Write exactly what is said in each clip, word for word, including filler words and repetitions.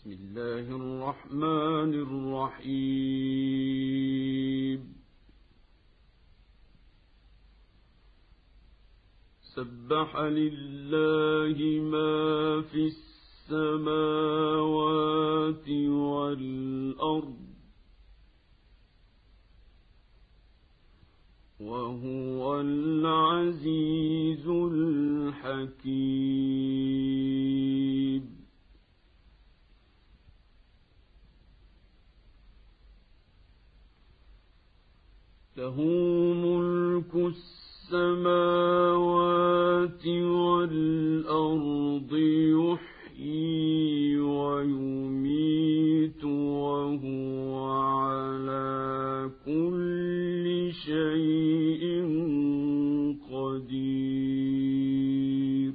بسم الله الرحمن الرحيم سبح لله ما في السماوات والأرض وهو العزيز الحكيم له ملك السماوات والأرض يحيي ويميت وهو على كل شيء قدير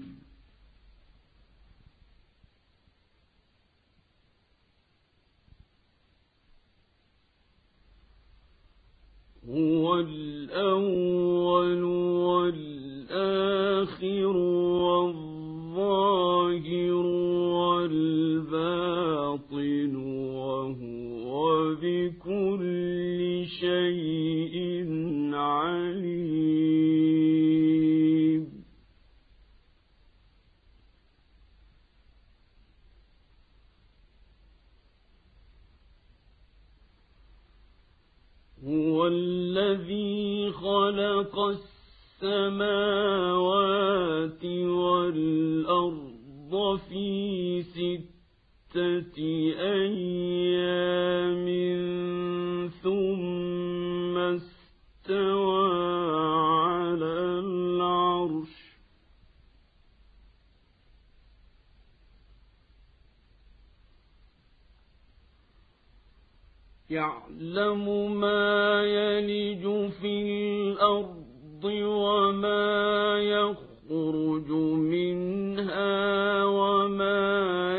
هو الأول والآخر والظاهر والباطن وهو بكل شيء عليم هو الذي خلق السماوات والأرض في ستة أيام ثم استوى على العرش يعلم ما يلج في الأرض وما يخرج منها وما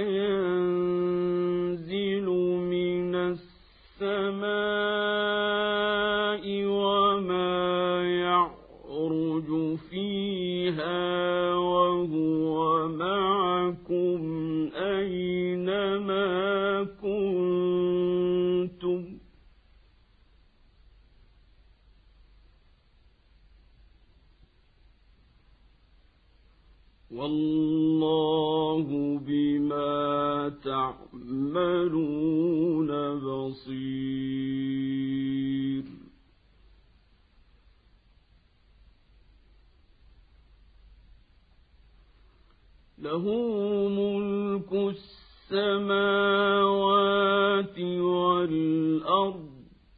ينزل من السماء وما يعرج فيها وهو معكم أينما كنتم والله بما تعملون بصير له ملك السماوات والأرض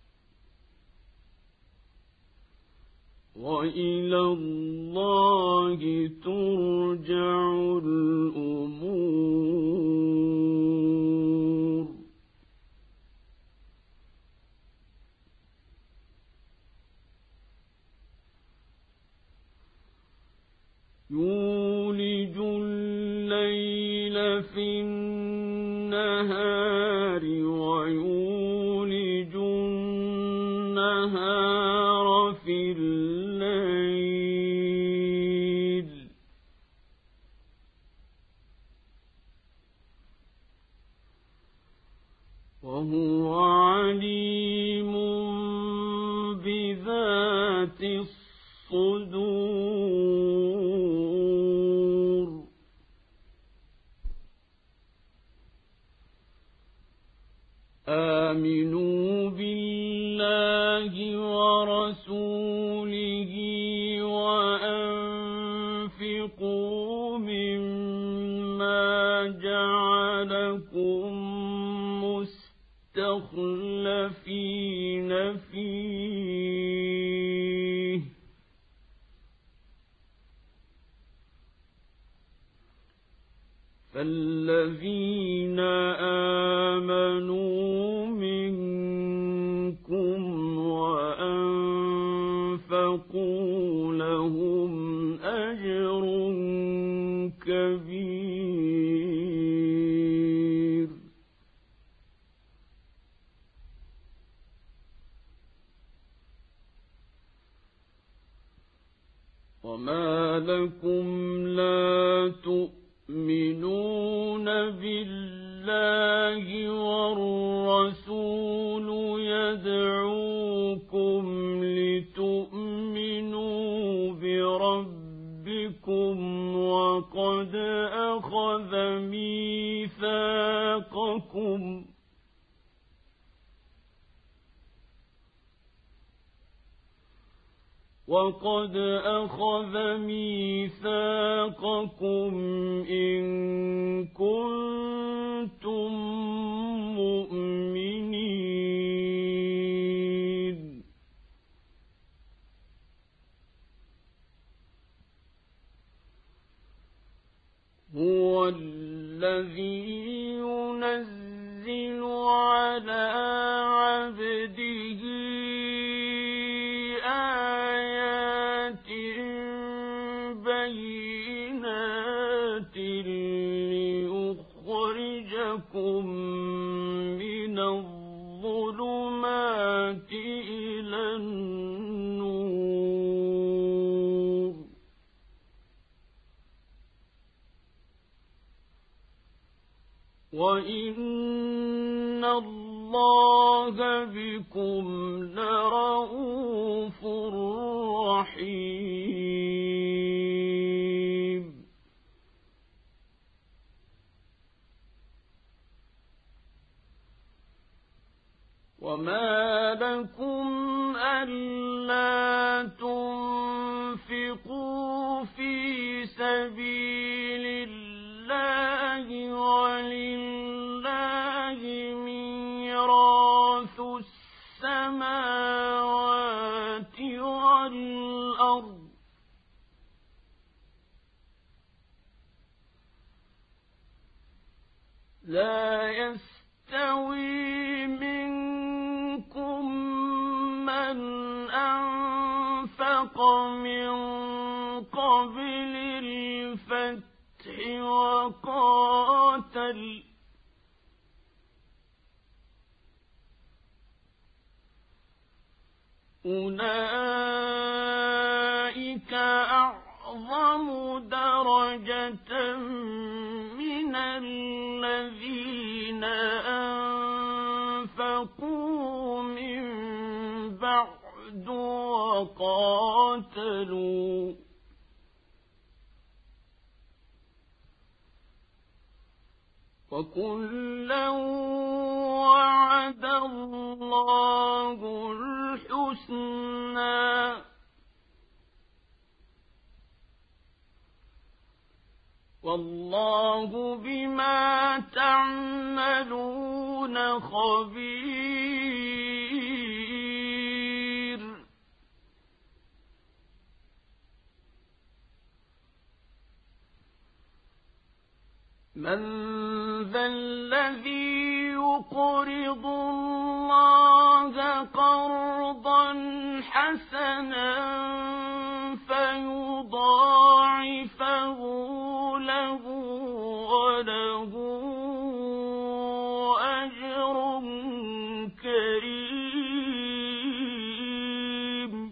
وإلى الله ترجع الأمور يولج الليل في النهار ويولج النهار في الليل وهو عليم بذات الصدور آمنوا بالله ورسوله وأنفقوا مما جعلكم مستخلفين فيه فالذين آمنوا منكم وأنفقوا لهم أجر كبير وما لكم لا تؤمنون بالله الله والرسول يدعوكم لتؤمنوا بربكم وقد أخذ ميثاقكم وقد أخذ ميثاقكم إن كنتم مؤمنين هو الذي ينزل على عبده آيات بينات ليخرجكم من الظلمات إلى النور وإن الله بكم لرءوف رحيم وما لكم ألا تنفقوا في سبيل الله ولله ميراث السماوات والأرض لا يستوي منكم من أنفق من قبل الفتح وقاتل أولئك أعظم درجة من الذين أنفقوا من بعد وقاتلوا وكلا وعد الله الحسنى والله بما تعملون خبير من ذا الذي يقرض الله قرضا حسنا فيضاعفه له وله أجر كريم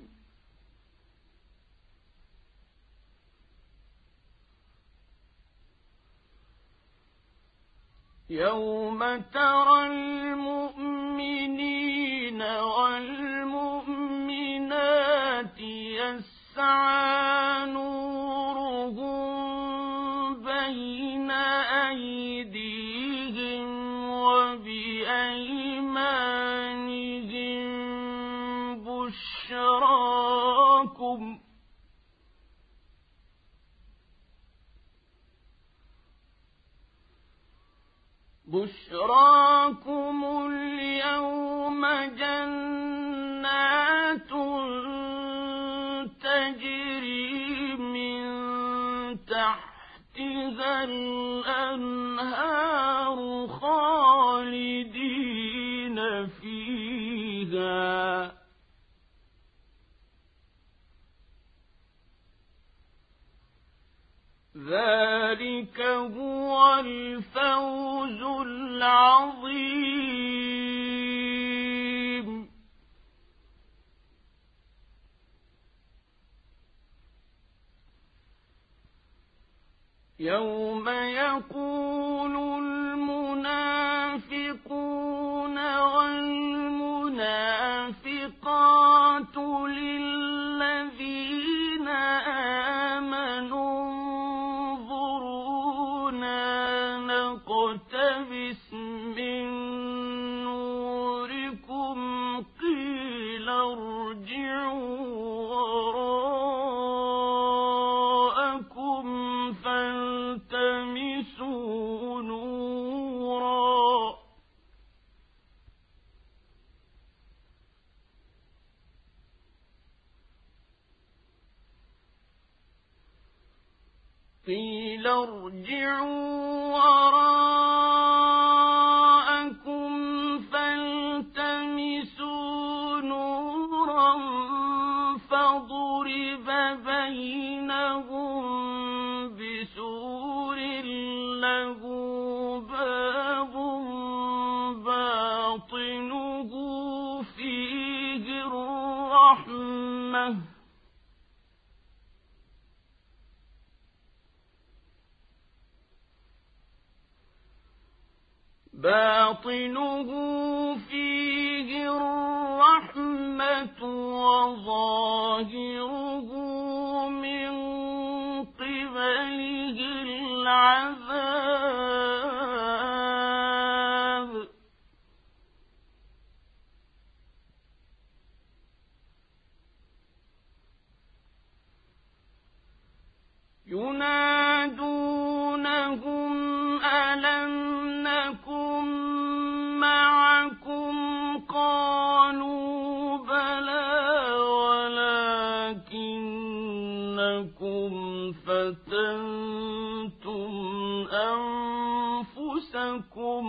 يوم ترى المؤمنين والمؤمنات يسعى نورهم بين أيديهم وبأيمانهم بشراكم بشراكم اليوم جنات تجري من تحتها الأنهار خالدين فيها ذلك هو الفوز العظيم يوم يقول المنافقون نقتبس من نوركم قيل ارجعوا وراءكم فالتمسوا نورا قيل ارجعوا وراءكم فالتمسوا نورا فضرب بينهم بسور له باب باطنه فيه الرحمة باطنه فيه الرحمة وظاهره من قبله العذاب ينادونهم ألم نكن معكم قالوا بلى ولكنكم فتنتم أنفسكم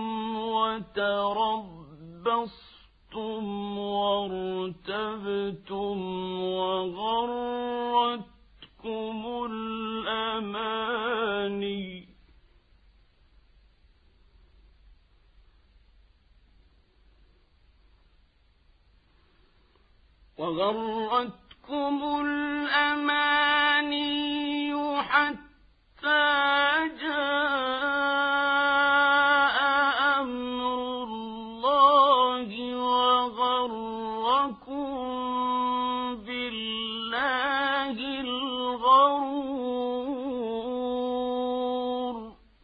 وتربصتم وارتبتم وغرتكم الأماني وغرتكم الأماني حتى جاء أمر الله وغركم بالله الغرور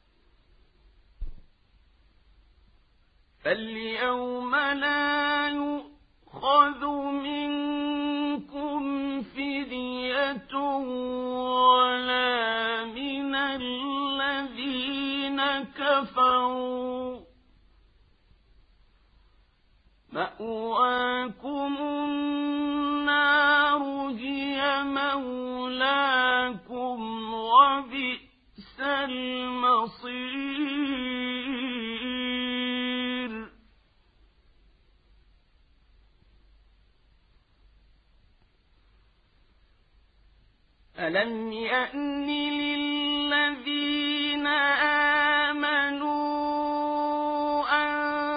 فاليوم لا يؤخذ منكم فدية ولا من الذين كفروا مأواكم النار هي مولاكم وبئس المصير ألم يأن للذين آمنوا أن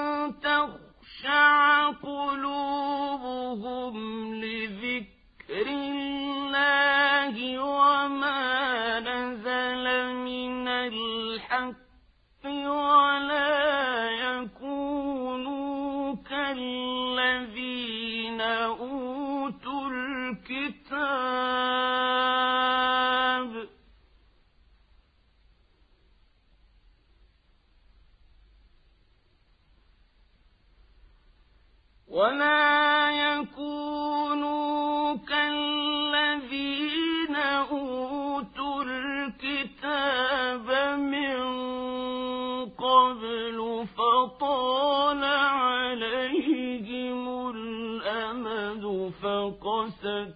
تخشع قلوبهم لذكر الله وما نزل من الحق ولا يكونوا كالذين أوتوا الكتاب ولا يكونوا كالذين أوتوا الكتاب من قبل فطال عليهم الأمد فقست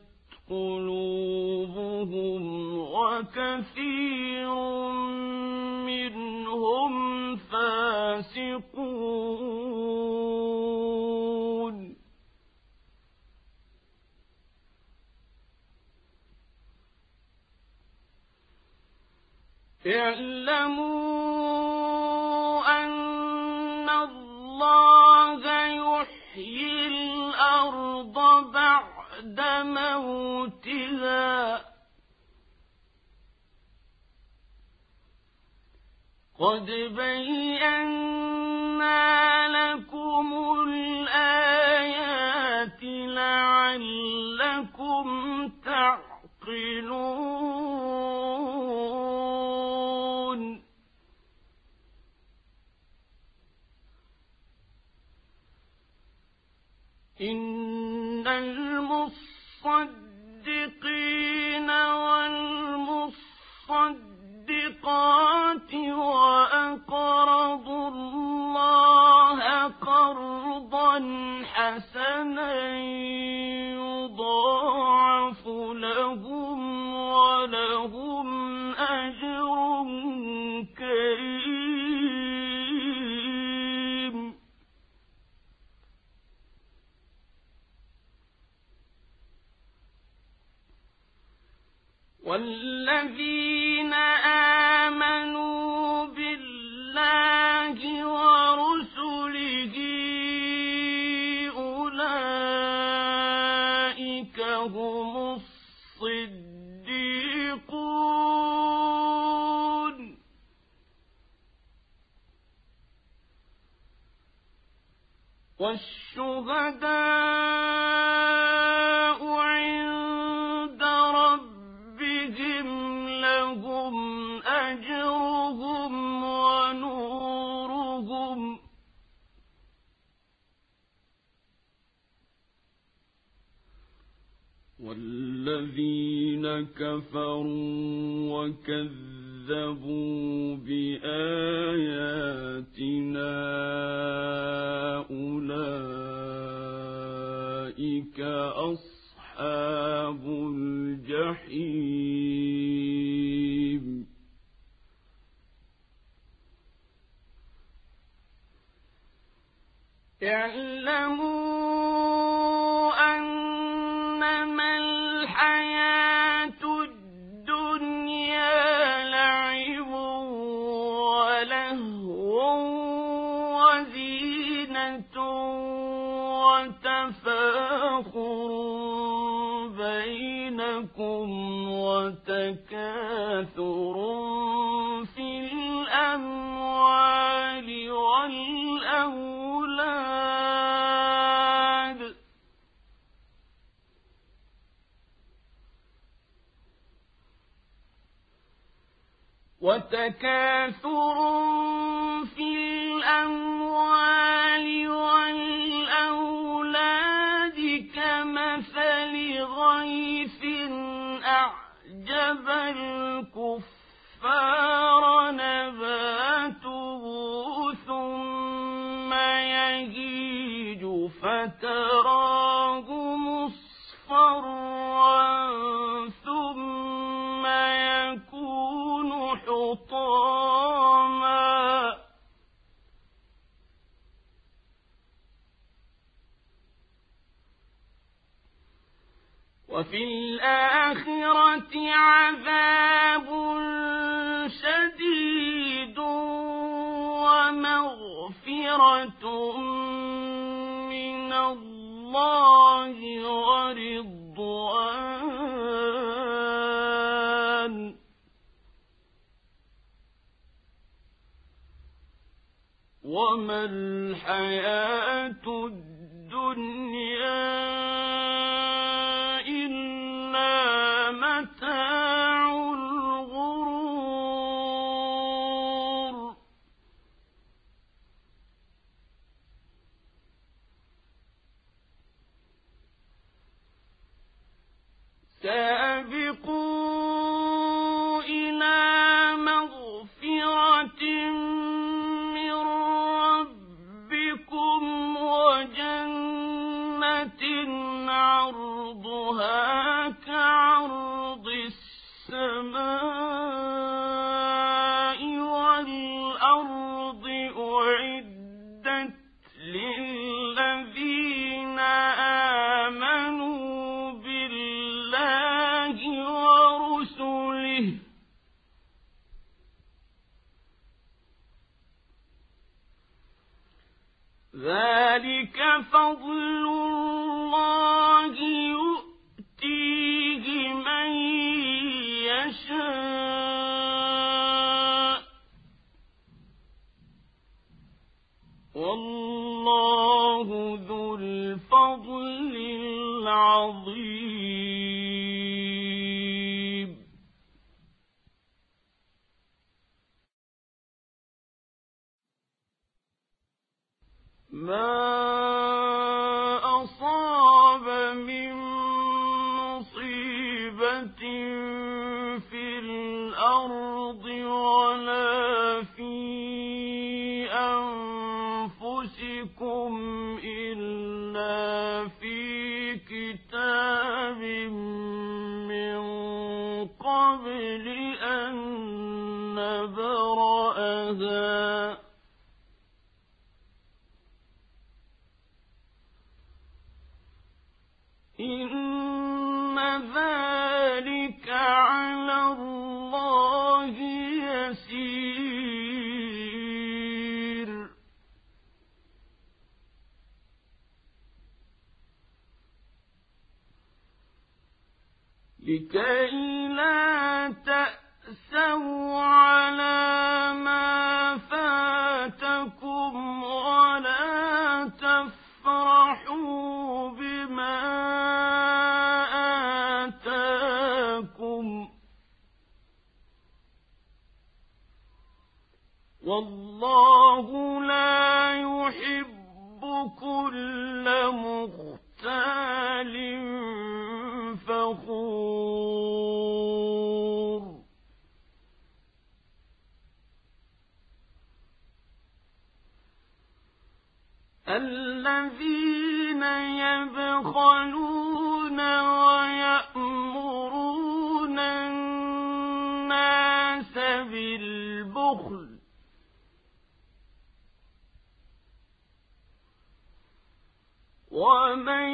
قلوبهم وكثير منهم فاسقون اعلموا أن الله يحيي الأرض بعد موتها قد بينا لكم الآيات لعلكم تعقلون إن المصدقين والمصدقات وأقرضوا الله قرضا حسنا يضاعف لهم ولهم أجر كريم. والذين آمنوا بالله ورسله أولئك هم الصديقون والشهداء عند ربهم لهم أجرهم ونورهم والذين كفروا وكذبوا بآياتنا أولئك أصحاب الجحيم. اعلموا أنما الحياة الدنيا لعب ولهو وزينة وتفاخر بينكم وتكاثر في الأموال والأولاد وتكاثر في الأموال والأولاد كمثل غيث أعجب الكفار نباته ثم يهيج فتراه مصفرا ثم يكون حطاما وفي الآخرة عذاب شديد ومغفرة من الله ورضوان وما الحياة الدنيا إلا متاع الغرور. سابقوا إلى مغفرة من ربكم وجنة عرضها كعرض السماء والأرض أعدت للذين آمنوا بالله ورسله ذلك فضل الله يؤتيه من يشاء والله ذو الفضل العظيم. ما أصاب الأرض ولا في أنفسكم إلا في كتاب من قبل أن نبرأها إن ذلك على الله يسير لكي لا تأسوا على ما فاتكم ولا تفرحوا بما آتاكم والله لا يحب كل مختال فخور الذين يبخلون ويأمرون الناس بالبخل ومن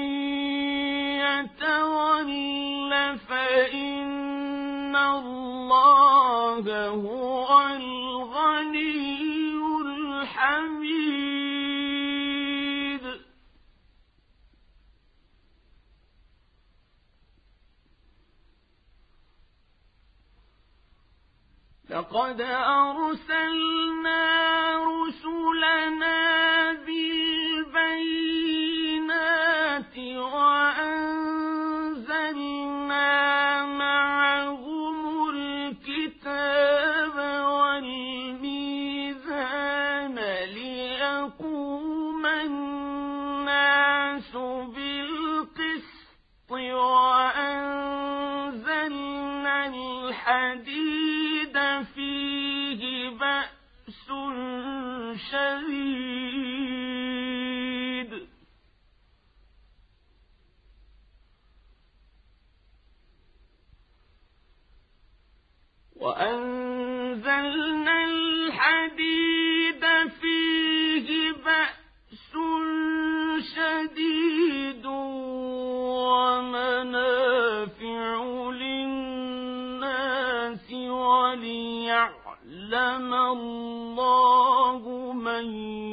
يتول فإن الله هو الغني الحميد لقد أرسلنا رسلنا بالبينات وأنزلنا معهم الكتاب والميزان ليقوم الناس بالقسط وأنزلنا الحديد فيه بأس شديد وأنزلنا الحديد فيه بأس شديد ومنافع للناس وليعلم الله من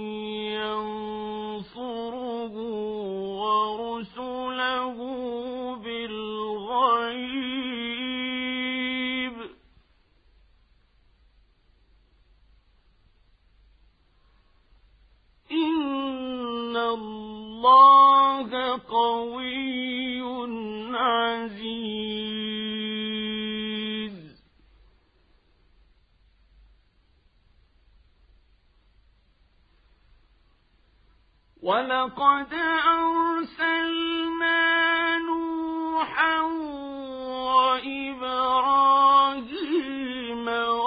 ينصره ورسله بالغيب إن الله قوي عزيز ولقد أرسلنا نوحا وإبراهيم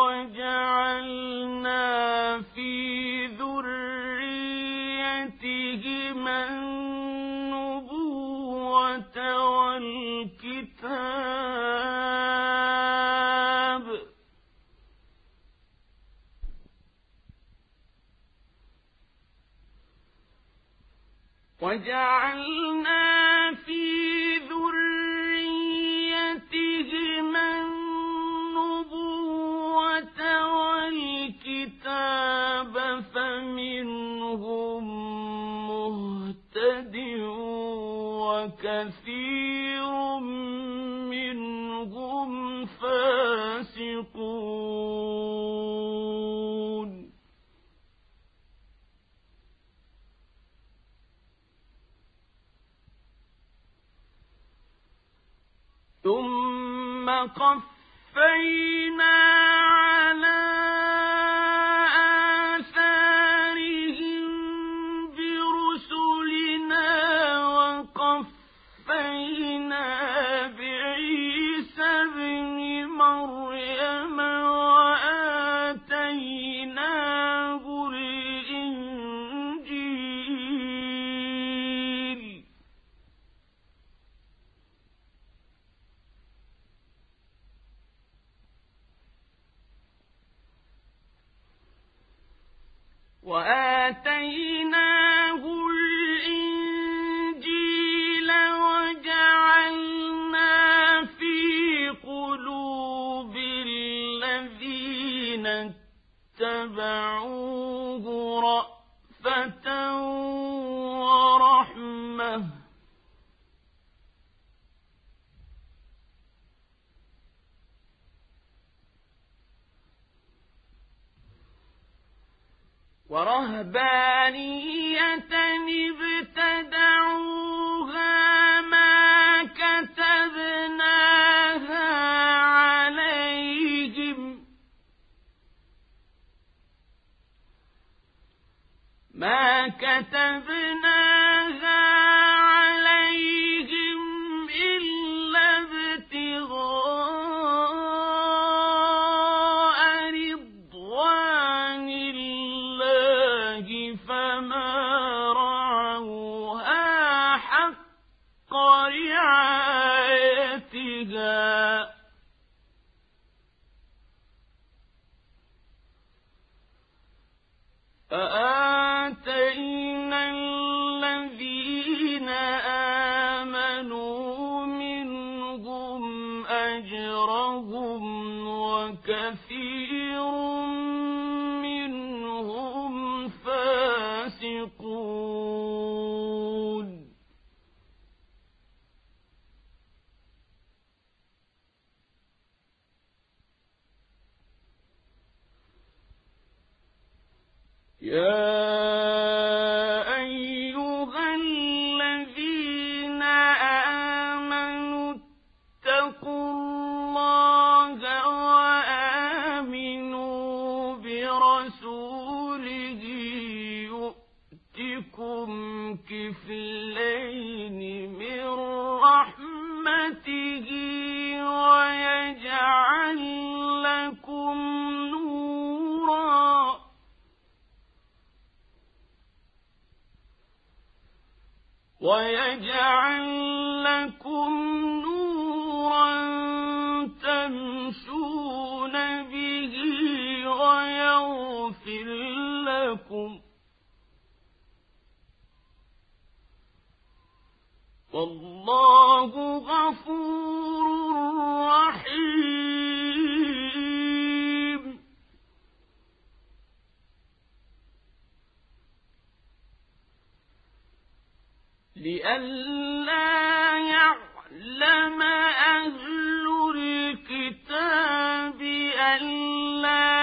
وجعلنا في ذريتهما النبوة والكتاب وجعلنا في ذريتهما النبوة والكتاب فمنهم مهتد وكثير منهم فاسقون ثم قفينا على آثارهم برسلنا وقفينا بعيسى ابن مريم وآتيناه الإنجيل وجعلنا في قلوب الذين اتبعوه رأفة ورحمة ورهبانية ابتدعوها ما كتبناها عليهم ما كتبناها عليهم إلا ابتغاء رضوان الله فما رعوها حق رعايتها فآتينا الذين آمنوا منهم أجرهم وكثير منهم فاسقون يا أيها الذين آمنوا اتقوا الله وآمنوا برسوله يؤتكم كفلين من رحمته ويجعل لكم نورا ويجعل لكم نورا تمشون به ويغفر لكم والله غفور رحيم لئلا يعلم أهل الكتاب ألا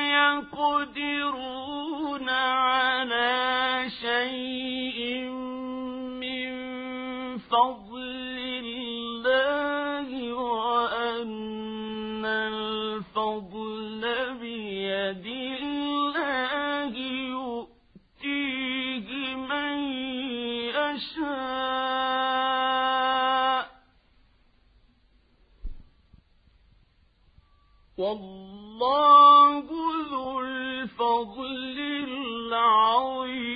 يقدرون على شيء من فضل الله وأن الفضل بيد الله يؤتيه من يشاء والله ذو الفضل العظيم